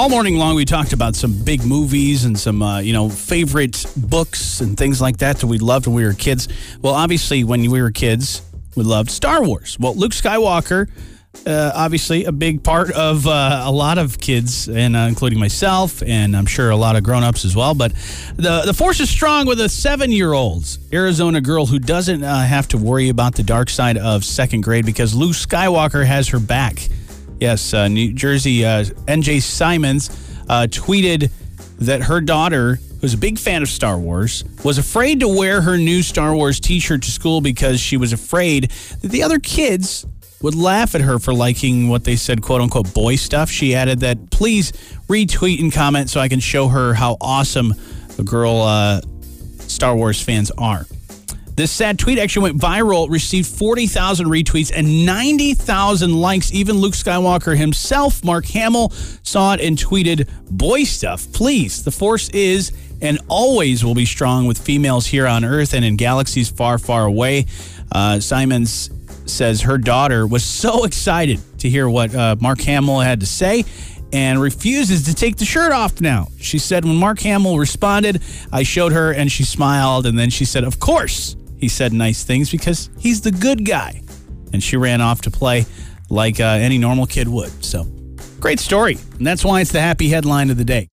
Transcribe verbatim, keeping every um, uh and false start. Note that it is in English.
all morning long, we talked about some big movies and some, uh, you know, favorite books and things like that that we loved when we were kids. Well, obviously, when we were kids, we loved Star Wars. Well, Luke Skywalker, uh, obviously a big part of uh, a lot of kids, and uh, including myself, and I'm sure a lot of grown-ups as well. But the, the Force is strong with a seven-year-old Arizona girl who doesn't uh, have to worry about the dark side of second grade because Luke Skywalker has her back. Yes, uh, New Jersey uh, N J Simons uh, tweeted that her daughter, who's a big fan of Star Wars, was afraid to wear her new Star Wars t-shirt to school because she was afraid that the other kids would laugh at her for liking what they said, quote-unquote, boy stuff. She added that, please retweet and comment so I can show her how awesome a girl uh, Star Wars fans are. This sad tweet actually went viral, received forty thousand retweets and ninety thousand likes. Even Luke Skywalker himself, Mark Hamill, saw it and tweeted, boy stuff, please. The Force is and always will be strong with females here on Earth and in galaxies far, far away. Uh, Simons says her daughter was so excited to hear what uh, Mark Hamill had to say and refuses to take the shirt off now. She said when Mark Hamill responded, I showed her and she smiled, and then she said, of course. He said nice things because he's the good guy. And she ran off to play like uh, any normal kid would. So, great story. And that's why it's the happy headline of the day.